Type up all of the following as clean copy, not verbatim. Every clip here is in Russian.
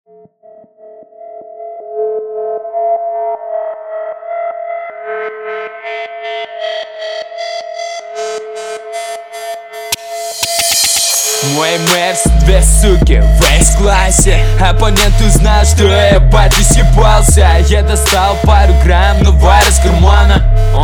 Мой мэрс, две суки в S-классе. Оппонент узнал, что я батю съебался. Я достал пару грамм, но вар из кармана.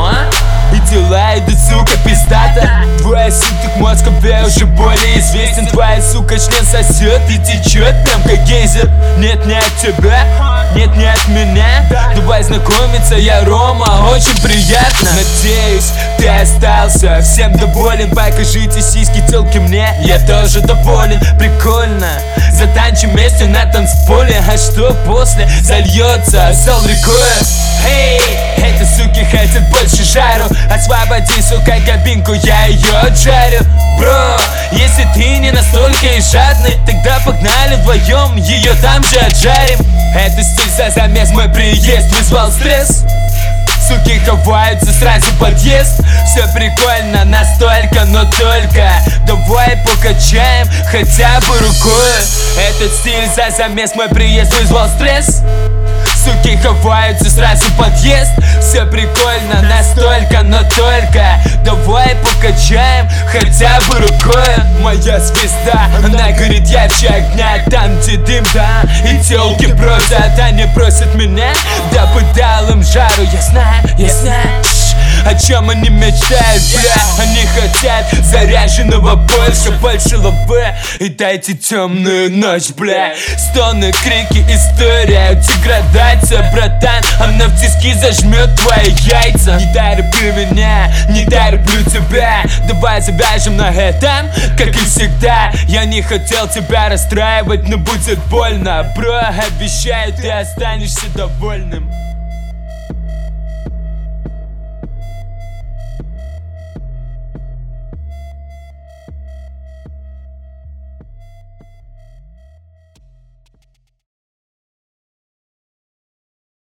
И дела идут, сука, пиздата. Твой суток мозг уже более известен. Твоя сука член сосет и течет прям как гейзер. Нет, не от тебя, нет, не от меня. Давай знакомиться, я Рома, очень приятно. Надеюсь, ты остался всем доволен. Покажите сиськи, тёлки мне, я тоже доволен. Прикольно, затанчим вместе на танцполе. А что после? Зальется сол рекой. Эй, эти суки хотят больше жару. Освободи, сука, кабинку, я ее отжарю. Бро, если ты не настолько и жадный, тогда погнали вдвоем, ее там же отжарим. Это стиль за замес, мой приезд вызвал стресс. Суки ховаются сразу в подъезд. Все прикольно настолько, но только давай покачаем хотя бы рукой. Этот стиль за замес, мой приезд вызвал стресс. Суки ховаются сразу в подъезд. Все прикольно настолько, но только давай покачаем хотя бы рукой. Моя звезда, она горит ярче огня. Там, где дым, да, и тёлки просят. Они просят меня, да бы дал им жару. Я знаю, о чем они мечтают, бля. Они хотят заряженного больше лавы. И дайте темную ночь, бля. Стоны, крики, история, деградация, братан. Она в тиски зажмет твои яйца. Не дай люблю меня, не дай люблю тебя. Давай завяжем на этом, как и всегда. Я не хотел тебя расстраивать, но будет больно. Бро, обещаю, ты останешься довольным.